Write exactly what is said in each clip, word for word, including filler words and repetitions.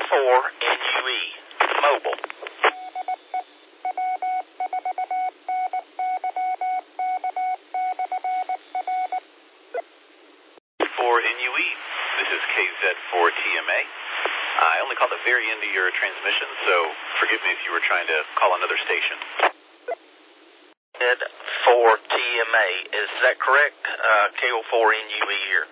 four N U E, mobile. four N U E, this is K Z four T M A. I only caught the very end of your transmission, so forgive me if you were trying to call another station. K Z four T M A, is that correct? Uh, K O four N U E here.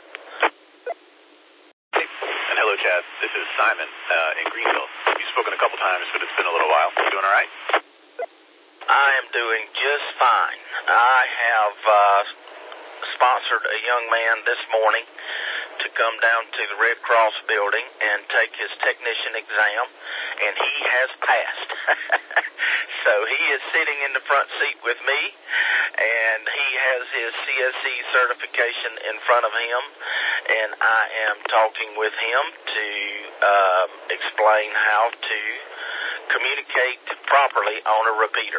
Hey, and hello, Chad. This is Simon uh, in Greenville. You've spoken a couple times, but it's been a little while. You doing all right? I am doing just fine. I have uh, sponsored a young man this morning to come down to the Red Cross building and take his technician exam, and he has passed. So he is sitting in the front seat with me, and he has his C S C certification in front of him, and I am talking with him to uh, explain how to communicate properly on a repeater.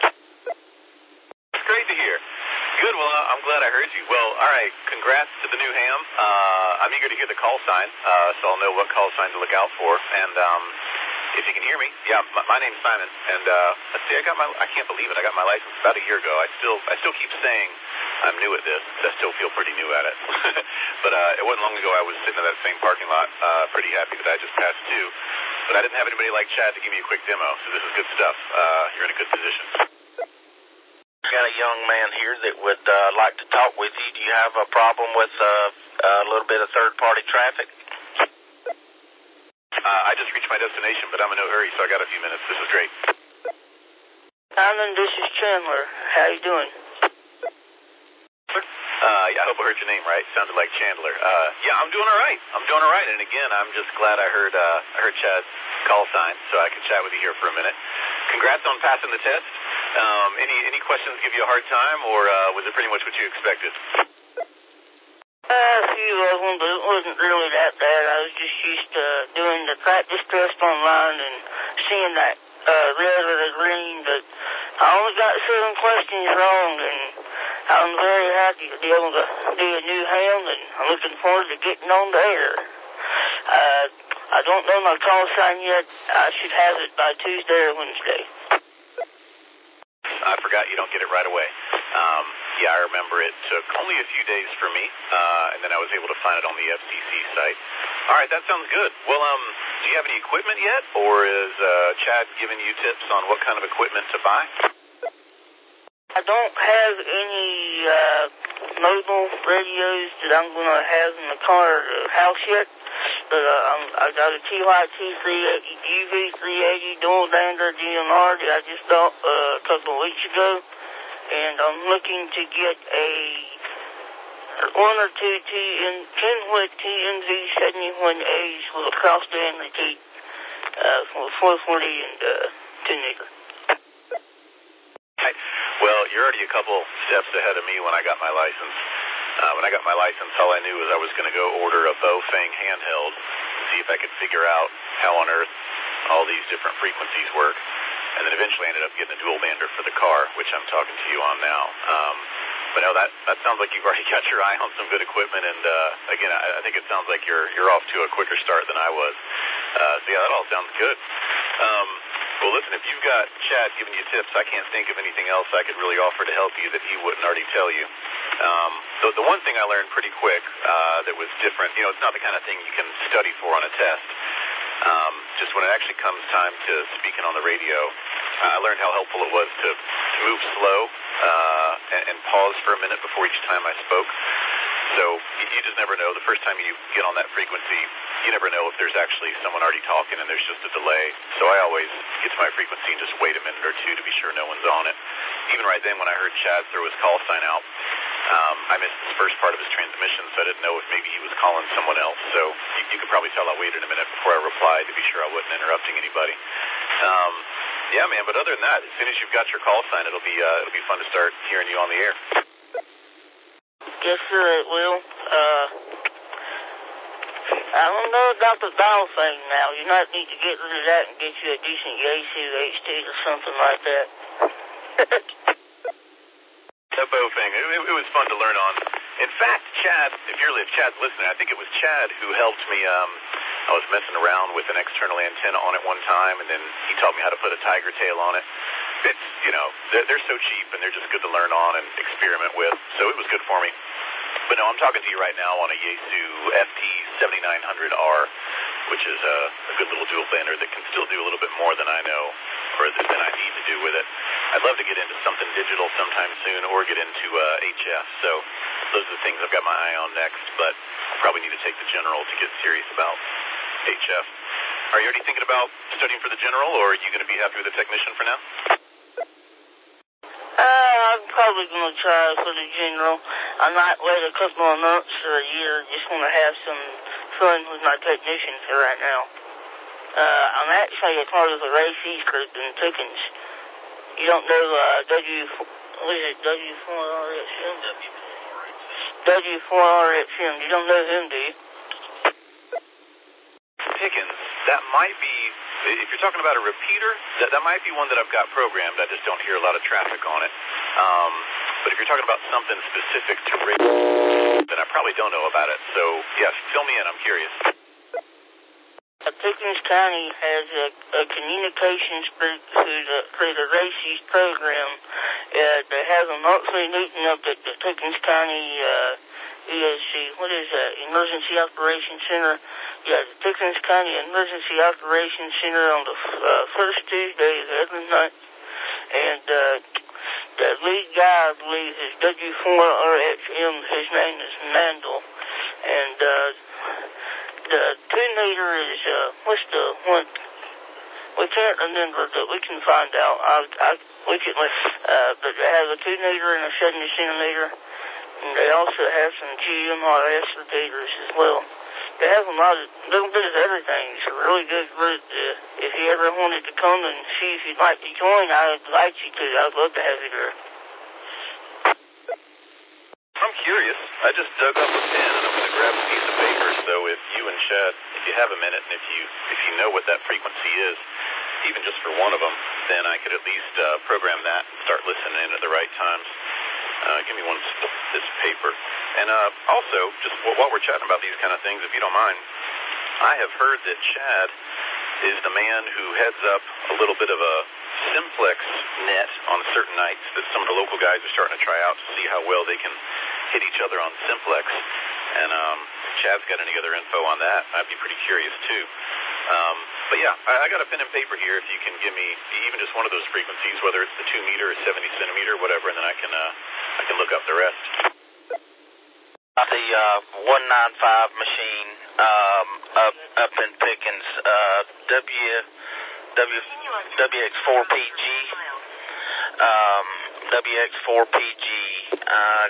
It's great to hear. Good, well, uh, I'm glad I heard you. Well, all right, congrats to the new ham. Uh, I'm eager to hear the call sign, uh, so I'll know what call sign to look out for. And um, if you can hear me, yeah, my, my name's Simon. And uh, let's see, I got my, I can't believe it, I got my license about a year ago. I still, I still keep saying I'm new at this. I still feel pretty new at it. But uh, it wasn't long ago I was sitting in that same parking lot, uh, pretty happy that I just passed too. But I didn't have anybody like Chad to give me a quick demo, so this is good stuff. Uh, you're in a good position. Got a young man here that would uh, like to talk with you. Do you have a problem with uh, a little bit of third-party traffic? Uh, I just reached my destination, but I'm in no hurry, so I got a few minutes. This is great. Simon, this is Chandler. How you doing? Uh, yeah, I hope I heard your name right. Sounded like Chandler. Uh, yeah, I'm doing all right. I'm doing all right. And again, I'm just glad I heard uh, I heard Chad's call sign, so I could chat with you here for a minute. Congrats on passing the test. Um, any any questions give you a hard time, or uh, was it pretty much what you expected? Uh, a few of them, but it wasn't really that bad. I was just used to doing the practice test online and seeing that uh, red or the green, but I only got seven questions wrong, and I'm very happy to be able to do a new ham, and I'm looking forward to getting on the air. Uh, I don't know my call sign yet. I should have it by Tuesday or Wednesday. I forgot you don't get it right away. Um, yeah, I remember it took only a few days for me, uh, and then I was able to find it on the F C C site. All right, that sounds good. Well, um, do you have any equipment yet, or is uh, Chad giving you tips on what kind of equipment to buy? I don't have any uh, mobile radios that I'm going to have in the car or the house yet, but uh, I'm, I got a T Y T three eighty, U V three eighty dual dander D M R that I just bought uh, a couple of weeks ago, and I'm looking to get a one or two T N, Kenwood T N V seventy-one A's with a cross band repeat uh, for four forty and uh, two nickel. Right. Well, you're already a couple steps ahead of me when I got my license. Uh, when I got my license, all I knew was I was going to go order a Baofeng handheld to see if I could figure out how on earth all these different frequencies work. And then eventually I ended up getting a dual bander for the car, which I'm talking to you on now. Um, but no, that, that sounds like you've already got your eye on some good equipment. And uh, again, I, I think it sounds like you're you're off to a quicker start than I was. Uh, so yeah, that all sounds good. Um, well, listen, if you've got Chad giving you tips, I can't think of anything else I could really offer to help you that he wouldn't already tell you. Um, the, the one thing I learned pretty quick uh, that was different, you know, it's not the kind of thing you can study for on a test. Um, just when it actually comes time to speaking on the radio, uh, I learned how helpful it was to, to move slow uh, and, and pause for a minute before each time I spoke. So you, you just never know. The first time you get on that frequency, you never know if there's actually someone already talking and there's just a delay. So I always get to my frequency and just wait a minute or two to be sure no one's on it. Even right then when I heard Chad throw his call sign out, um, I missed the first part of his transmission, so I didn't know if maybe he was calling someone else. So you, you could probably tell I waited a minute before I replied to be sure I wasn't interrupting anybody. Um, yeah, man, but other than that, as soon as you've got your call sign, it'll be uh, it'll be fun to start hearing you on the air. Yes, sir, it will. Uh, I don't know about the dial thing now. You might need to get rid of that and get you a decent Yaesu H T or something like that. The Baofeng, it, it, it was fun to learn on. In fact, Chad, if you're if Chad's listening, I think it was Chad who helped me um, I was messing around with an external antenna on it one time, and then he taught me how to put a tiger tail on it. It's, you know, they're, they're so cheap, and they're just good to learn on and experiment with, so it was good for me. But no, I'm talking to you right now on a Yaesu F T seventy-nine hundred R, which is a, a good little dual bander that can still do a little bit more than I know, or than I need to do with it. I'd love to get into something digital sometime soon, or get into uh, H F, so those are the things I've got my eye on next, but I'll probably need to take the general to get serious about H F. Are you already thinking about studying for the general, or are you going to be happy with the technician for now? Uh, I'm probably going to try for the general. I might wait a couple of months or a year. Just want to have some fun with my technician for right now. Uh, I'm actually a part of the Ray C's group in Pickens. You don't know, uh, W, what is it, W four R X M? W four R X M. You don't know him, do you? Pickens, that might be, if you're talking about a repeater, that, that might be one that I've got programmed. I just don't hear a lot of traffic on it. Um, but if you're talking about something specific to radio, then I probably don't know about it. So, yes, fill me in. I'm curious. Pickens County has a, a communications group through the, through the Ray C's program. Uh, they have a monthly meeting up at the Pickens County uh, E S C. What is that? Emergency Operations Center. Yeah, the Pickens County Emergency Operations Center on the uh, first Tuesday of every month. And uh, the lead guy, I believe, is W four R X M. His name is Mandel. And uh, the two meter is, uh, what's the one? We can't remember, but we can find out. I, I, we can, uh, but they have a two meter and a seventy centimeter. And they also have some G M R S repeaters as well. They have a lot of, little bit of everything. It's a really good group. Uh, if you ever wanted to come and see if you'd like to join, I'd invite you to. I'd love to have you there. I'm curious. I just dug up a pen, and I'm going to grab a piece of paper. So if you and Chad, if you have a minute, and if you if you know what that frequency is, even just for one of them, then I could at least uh, program that and start listening in at the right times. Uh, give me one this paper. And uh, also, just while we're chatting about these kind of things, if you don't mind, I have heard that Chad is the man who heads up a little bit of a simplex net on certain nights that some of the local guys are starting to try out to see how well they can hit each other on simplex. And um, if Chad's got any other info on that, I'd be pretty curious too. Um, but yeah, I, I got a pen and paper here. If you can give me even just one of those frequencies, whether it's the two meter or seventy centimeter, whatever, and then I can uh, I can look up the rest. The uh, one ninety-five machine um, up up in Pickens, uh, W W W X four P G, um, W X four P G. Uh,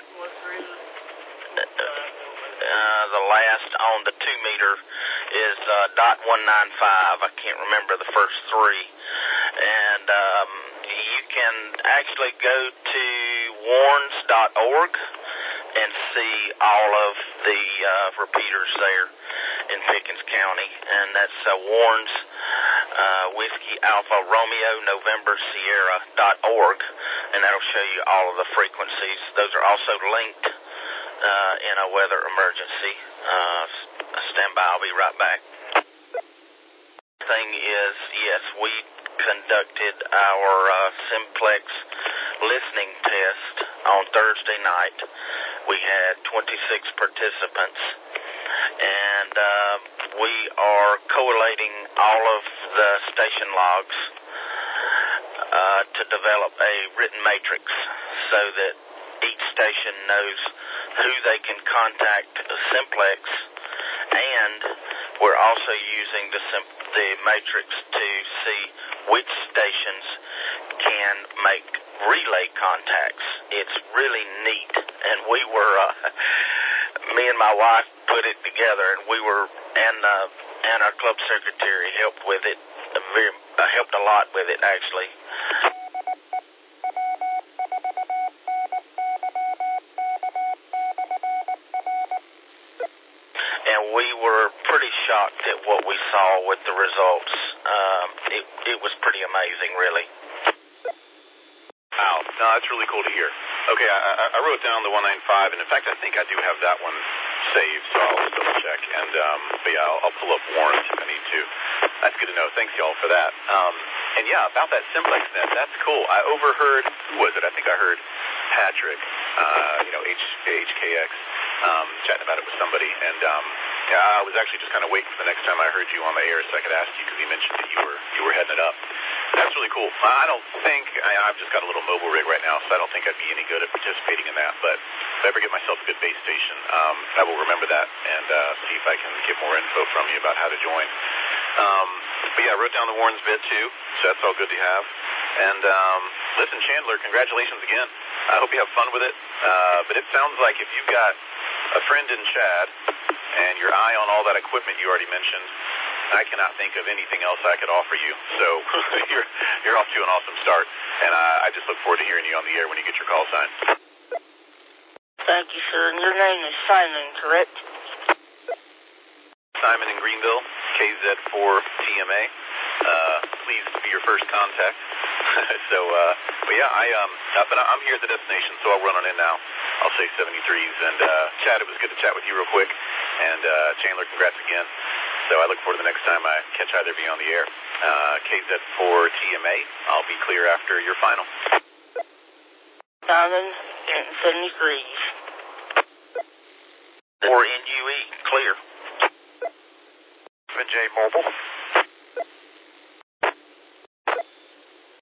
uh, the last on the two meter is uh, dot one ninety-five. I can't remember the first three, and um, you can actually go to warns dot org and see all of the uh, repeaters there in Pickens County, and that's uh, Warns uh, Whiskey Alpha Romeo November Sierra dot org, and that'll show you all of the frequencies. Those are also linked uh, in a weather emergency. Uh, stand by, I'll be right back. Thing is, yes, we conducted our uh, simplex listening test on Thursday night. We had twenty-six participants, and uh, we are collating all of the station logs uh, to develop a written matrix so that each station knows who they can contact simplex, and we're also using the, sim- the matrix to see which stations can make relay contacts. It's really neat, and we were, uh, me and my wife put it together, and we were, and uh, and our club secretary helped with it, very, uh, helped a lot with it actually. And we were pretty shocked at what we saw with the results. Um, it, it was pretty amazing, really. Wow, no, that's really cool to hear. Okay, I, I I wrote down the one nine five, and in fact, I think I do have that one saved, so I'll just double check. And, um, but yeah, I'll, I'll pull up warrants if I need to. That's good to know. Thanks, y'all, for that. Um, and yeah, about that Simplex net, that's cool. I overheard, who was it? I think I heard Patrick, uh, you know, H, HKX, um, chatting about it with somebody. And, um, yeah, I was actually just kind of waiting for the next time I heard you on the air so I could ask you, because he mentioned that you were, you were heading it up. That's really cool. I don't think, I, I've just got a little mobile rig right now, so I don't think I'd be any good at participating in that. But if I ever get myself a good base station, um, I will remember that and uh, see if I can get more info from you about how to join. Um, but yeah, I wrote down the Warrens bit too, so that's all good to have. And um, listen, Chandler, congratulations again. I hope you have fun with it. Uh, but it sounds like if you've got a friend in Chad and your eye on all that equipment you already mentioned, I cannot think of anything else I could offer you. So you're you're off to an awesome start, and uh, I just look forward to hearing you on the air when you get your call sign. Thank you, sir. And your name is Simon, correct? Simon in Greenville, K Z four T M A. Uh, pleased to be your first contact. so, uh, but yeah, I um, uh, but I'm here at the destination, so I'll run on in now. I'll say seventy-threes, and uh, Chad, it was good to chat with you real quick, and uh, Chandler, congrats again. So I look forward to the next time I catch either of you on the air. Uh, K Z four T M A, I'll be clear after your final. Simon in seventy-threes. Or N U E, clear. N J Mobile.